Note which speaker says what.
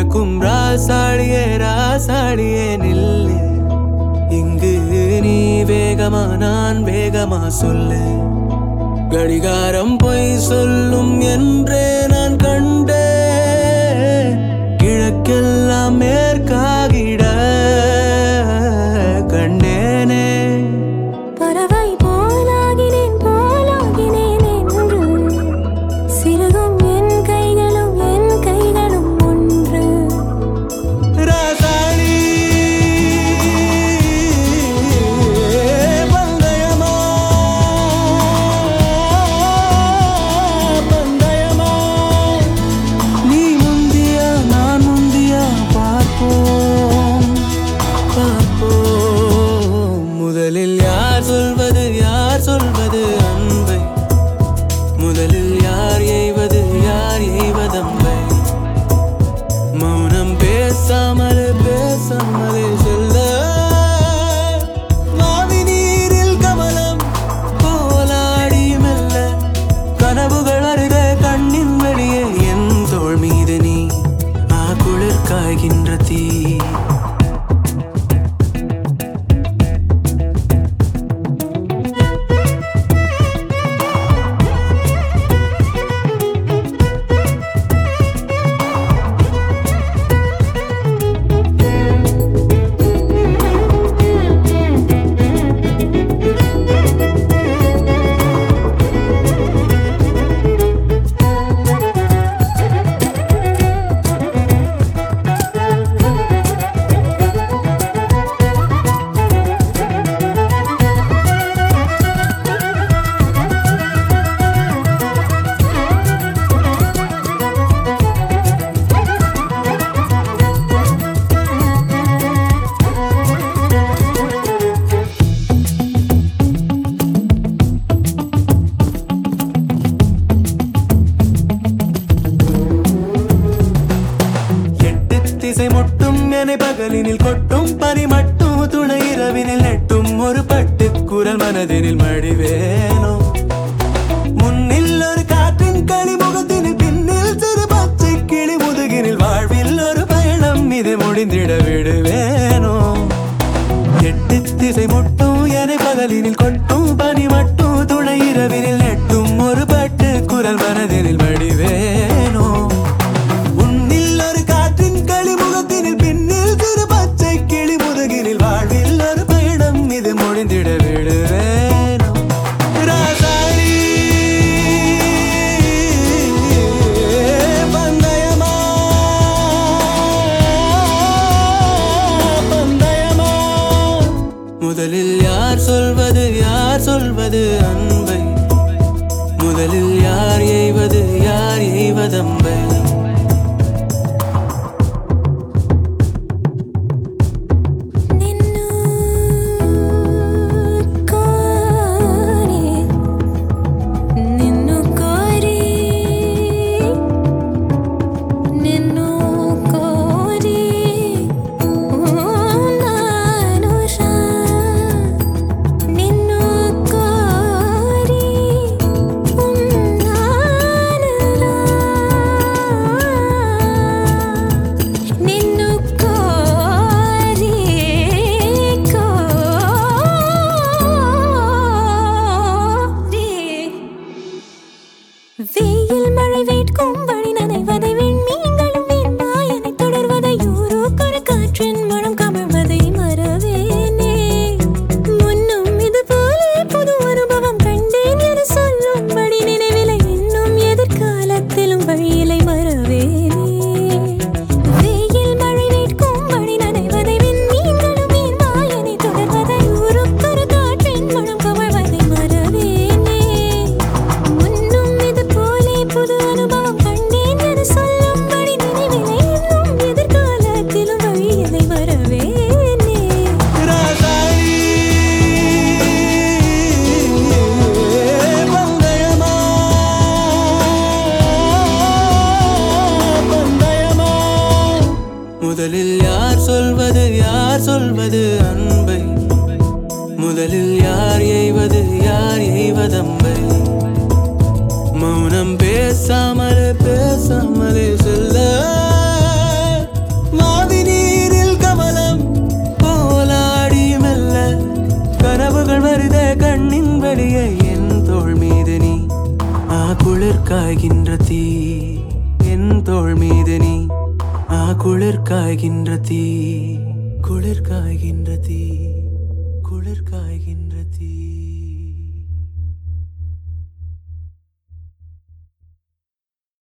Speaker 1: இருக்கும் ராசாடியே ராசாடியே நில்லு. இங்கு நீ வேகமா நான் வேகமா சொல்லு. கடிகாரம் பொய் சொல்லும் என்றே நான் கண்டே. கிழக்கெல்லாம் மேற்காகிட கண்டேனே.
Speaker 2: பறவை போலாகினேன் போலாகினேன் என்று சிறுகும் என் கைகளும் ஒன்று.
Speaker 1: ராசாடி பந்தயமா பந்தயமா. நீ முந்தியா நான் முந்தியா பார்ப்போம் பார்ப்போம். முதலில் யார் சொல்வது அன்பை? முதலில் யார் எய்வதம்பை? மௌனம் பேசாமலே செல்ல. மாவி நீரில் கமலம் போலாடி மெல்ல. கனவுகள் அருக கண்ணின் வெளியே என் தோள் மீது நீ குளிர் காய்கின்ற தீ. திசை முட்டும் என பகலினில் கொட்டும் பனி மட்டும் துணை இரவினில் நெட்டும் ஒரு பட்டு குரல் மனதினில் மடிவேனோ. முன்னில் ஒரு காற்றின் களி முகத்தினில் பின்னில் சிறு பச்சை கிளி முதுகினில் வாழ்வில் ஒரு பயணம் இது முடிந்திட விடுவேனோ. எட்டு திசை முட்டும் என பகலினில் கொட்டும் பனி மட்டும் துணை இரவினில் நெட்டும் ஒரு பட்டு குரல் மனதினில் மடிவேனோ. முடிந்திட விடுவேனோ. ராசாடி பந்தயமா பந்தயமா. முதலில் யார் சொல்வது அன்பை? முதலில் யார் எய்வதம்பை?
Speaker 2: வெயில் மழை வேட்கும் வழி நனைவதை விண்மீன்களும் வீண்மாயனை தொடர்வதை யூரோக்கொரு காற்றின் மனம் கமழ்வதை மறவேனே. முன்னும் இது போலே புது அனுபவம் கண்டேன் என சொல்லும்படி நினைவிலை இன்னும் எதிர்காலத்திலும் வழியிலை மறவேனே. வெயில் மழை வேட்கும் வழி நனைவதை விண்மீன்களும் வீண்மாயனை தொடர்வதை யூரோக்கொரு காற்றின் மனம் கமழ்வதை மறவேனே. புது அனுபவம் கண்டேன் என சொல்லும்படி நினைவிலை இன்னும் எதிர்காலத்திலும் வழியிலை வரவேனே.
Speaker 1: ராசாடி பந்தயமா பந்தயமா. முதலில் யார் சொல்வது அன்பை? முதலில் யார் எய்வதம்பை? மௌனம் பேசாமலே செல்ல. வழியே என் தோள் மீது நீ குளிர் காய்கின்ற தீ என் தோள் மீது நீ குளிர் காய்கின்ற தீ குளிர் காய்கின்ற தீ குளிர் காய்கின்ற தீ